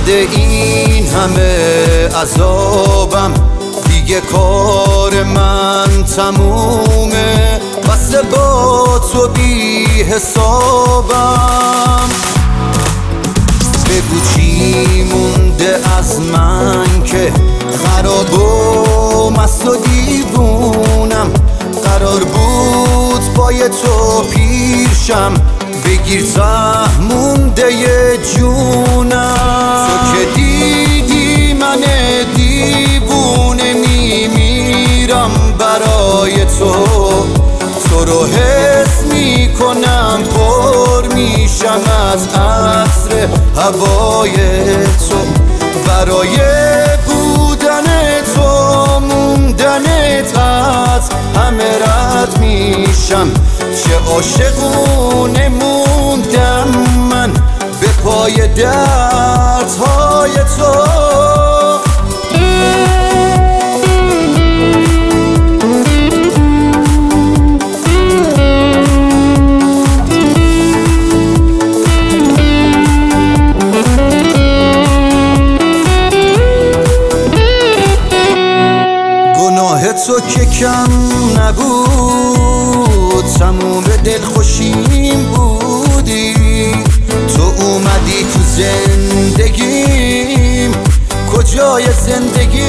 اومده این همه عذابم، دیگه کار من تمومه، بسه با تو بی حسابم. بگو چی مونده از من که خراب و مست و دیوونم، قرار بود با تو پیشم، بگیر ته مونده جونم. تو که دیدی من دیوونه میمیرم برای تو رو حس میکنم، پر میشم از عطر هوای تو، برای بودن تو موندنت از همه رد میشم. چه عاشقونه موندم من به پای دردهای تو. تو که کم نبود، تموم دل خوشیم بودی، تو اومدی تو زندگیم، کجای زندگی